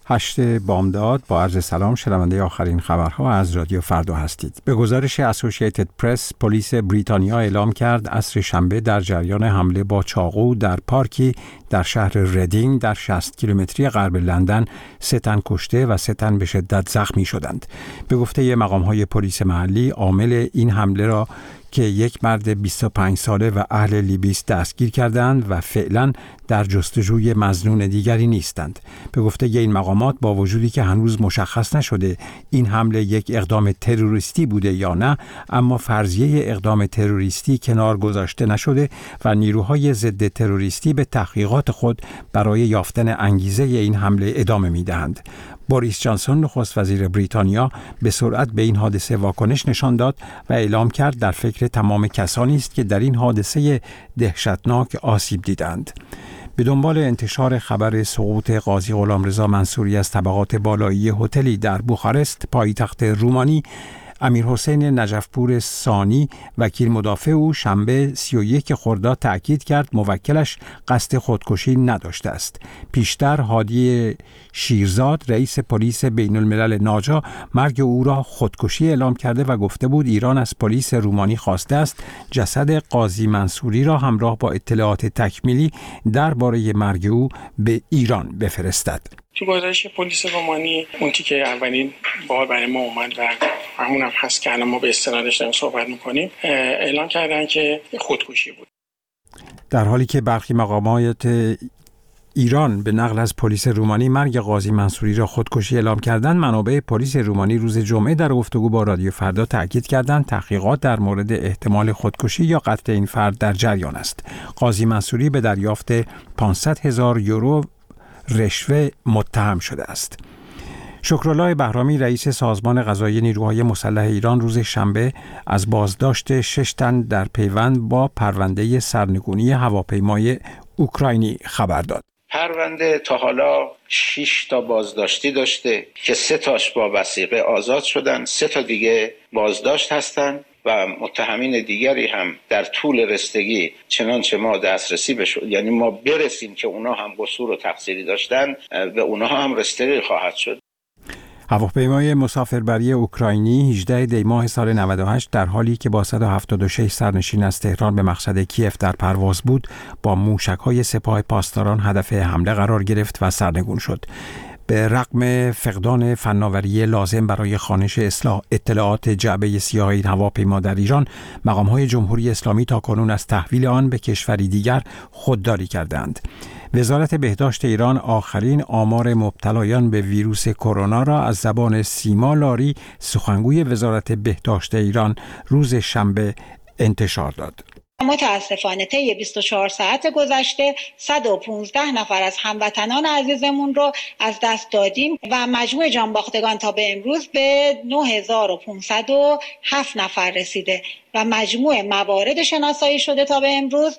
8 بامداد با عرض سلام، شنونده آخرین خبرها از رادیو فردا هستید. به گزارش اسوسییتد پرس، پلیس بریتانیا اعلام کرد عصر شنبه در جریان حمله با چاقو در پارکی در شهر ردینگ در 60 کیلومتری غرب لندن 3 تن کشته و 3 تن به شدت زخمی شدند. به گفته مقام‌های پلیس محلی، عامل این حمله را که یک مرد 25 ساله و اهل لیبیس دستگیر کردند و فعلا در جستجوی مظنون دیگری نیستند. به گفته این مقامات، با وجودی که هنوز مشخص نشده این حمله یک اقدام تروریستی بوده یا نه، اما فرضیه اقدام تروریستی کنار گذاشته نشده و نیروهای ضد تروریستی به تحقیقات خود برای یافتن انگیزه این حمله ادامه می‌دهند. بوریس جانسون نخست وزیر بریتانیا به سرعت به این حادثه واکنش نشان داد و اعلام کرد در فکر تمام کسانی است که در این حادثه دهشتناک آسیب دیدند. به دنبال انتشار خبر سقوط قاضی غلامرضا منصوری از طبقات بالایی هتلی در بوخارست، پایتخت رومانی، امیرحسین نجفپور ثانی وکیل مدافع او شنبه 31 خرداد تأکید کرد موکلش قصد خودکشی نداشته است. پیشتر هادی شیرزاد رئیس پلیس بین الملل ناجا مرگ او را خودکشی اعلام کرده و گفته بود ایران از پلیس رومانی خواسته است جسد قاضی منصوری را همراه با اطلاعات تکمیلی درباره مرگ او به ایران بفرستد. تو گزارش پلیس رومانی اون که اولین بار برای ما اومد و همون هم هست که الان ما به استنادش داریم صحبت میکنیم، اعلام کردن که خودکشی بود. در حالی که برخی مقامات ایران به نقل از پلیس رومانی مرگ قاضی منصوری را خودکشی اعلام کردند، منابع پلیس رومانی روز جمعه در گفتگو با رادیو فردا تاکید کردند تحقیقات در مورد احتمال خودکشی یا قتل این فرد در جریان است. قاضی منصوری به دریافت 500,000 یورو رشوه متهم شده است. شکرالله بهرامی رئیس سازمان قضایی نیروهای مسلح ایران روز شنبه از بازداشت 6 تن در پیوند با پرونده سرنگونی هواپیمای اوکراینی خبر داد. پرونده تا حالا 6 تا بازداشتی داشته که 3 تاش با وثیقه آزاد شدن، 3 تا دیگه بازداشت هستند و متهمین دیگری هم در طول رستگی چنانچه ما دسترسی یعنی ما برسیم که اونا هم قصور و تقصیری داشتن، به اونا هم رستگی خواهد شد. هواپیمای مسافربری اوکراینی 18 دی ماه سال 98 در حالی که با 176 سرنشین از تهران به مقصد کیف در پرواز بود، با موشک‌های سپاه پاسداران هدف حمله قرار گرفت و سرنگون شد. به رغم فقدان فناوری لازم برای خوانش اطلاعات جعبه سیاه این هواپیما در ایران، مقام‌های جمهوری اسلامی تاکنون از تحویل آن به کشوری دیگر خودداری کردند. وزارت بهداشت ایران آخرین آمار مبتلایان به ویروس کرونا را از زبان سیما لاری، سخنگوی وزارت بهداشت ایران، روز شنبه انتشار داد. متاسفانه طی 24 ساعت گذشته 115 نفر از هموطنان عزیزمون رو از دست دادیم و مجموع جانباختگان تا به امروز به 9507 نفر رسیده و مجموع موارد شناسایی شده تا به امروز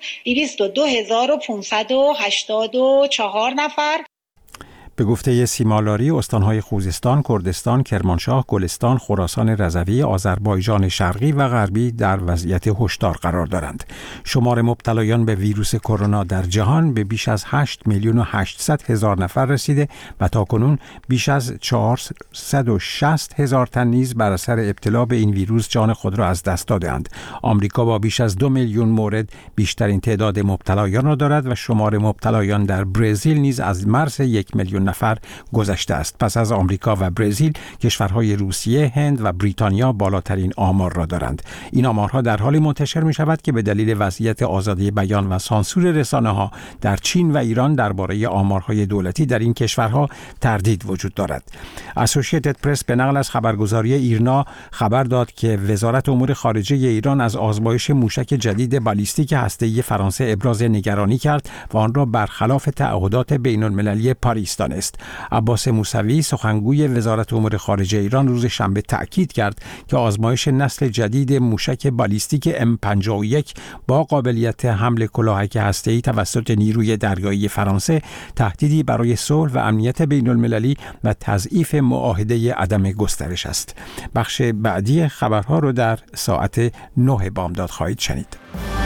202584 نفر. به گفته سیمالاری، استانهای خوزستان، کردستان، کرمانشاه، گلستان، خراسان رضوی، آذربایجان شرقی و غربی در وضعیت هشدار قرار دارند. شمار مبتلایان به ویروس کرونا در جهان به بیش از 8,800,000 نفر رسیده و تاکنون بیش از 460,000 تن نیز بر اثر ابتلا به این ویروس جان خود را از دست دادند. آمریکا با بیش از 2 میلیون مورد بیشترین تعداد مبتلایان را دارد و شمار مبتلایان در برزیل نیز از مرز 1 میلیون نفر گذشته است. پس از آمریکا و برزیل، کشورهای روسیه، هند و بریتانیا بالاترین آمار را دارند. این آمارها در حالی منتشر می شود که به دلیل وضعیت آزادی بیان و سانسور رسانه‌ها در چین و ایران درباره آمارهای دولتی در این کشورها تردید وجود دارد. اسوسییتد پرس به نقل از خبرگزاری ایرنا خبر داد که وزارت امور خارجه ایران از آزمایش موشک جدید بالیستیک هسته‌ای فرانسه ابراز نگرانی کرد و آن را برخلاف تعهدات بین‌المللی پاریس دانست. عباس موسوی سخنگوی وزارت امور خارجه ایران روز شنبه تأکید کرد که آزمایش نسل جدید موشک بالیستیک M51 با قابلیت حمل کلاهک هسته‌ای توسط نیروی دریایی فرانسه تهدیدی برای صلح و امنیت بین‌المللی و تضعیف معاهده عدم گسترش است. بخش بعدی خبرها رو در ساعت 9 بامداد خواهید شنید.